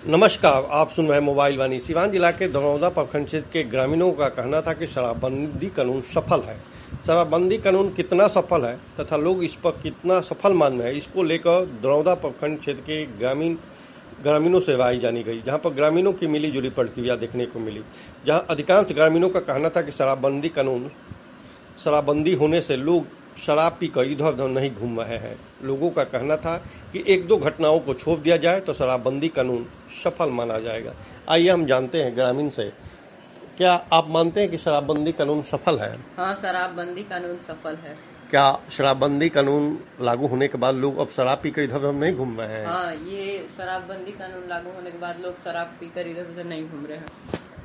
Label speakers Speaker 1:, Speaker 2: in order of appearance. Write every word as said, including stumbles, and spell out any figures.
Speaker 1: नमस्कार, आप सुन रहे हैं मोबाइल वाणी। सिवान जिला के दरौदा प्रखंड क्षेत्र के ग्रामीणों का कहना था कि शराबबंदी कानून सफल है। शराबबंदी कानून कितना सफल है तथा लोग इस पर कितना सफल मान रहे हैं, इसको लेकर दरौदा प्रखंड क्षेत्र के ग्रामीण ग्रामीणों से राय जानी गई, जहां पर ग्रामीणों की मिली जुली प्रतिक्रिया देखने को मिली। जहां अधिकांश ग्रामीणों का कहना था कि शराबबंदी कानून शराबबंदी होने से लोग शराब पीकर इधर उधर नहीं घूम रहे हैं। लोगों का कहना था कि एक दो घटनाओं को छोड़ दिया जाए तो शराबबंदी कानून सफल माना जाएगा। आइए हम जानते हैं ग्रामीण से, क्या आप मानते हैं कि शराबबंदी कानून सफल है?
Speaker 2: हाँ, शराबबंदी कानून सफल है।
Speaker 1: क्या शराबबंदी कानून लागू होने के बाद लोग अब शराब पीकर इधर उधर नहीं घूम रहे हैं?
Speaker 2: हाँ, ये शराबबंदी कानून लागू होने के बाद लोग शराब पीकर इधर उधर नहीं घूम रहे हैं।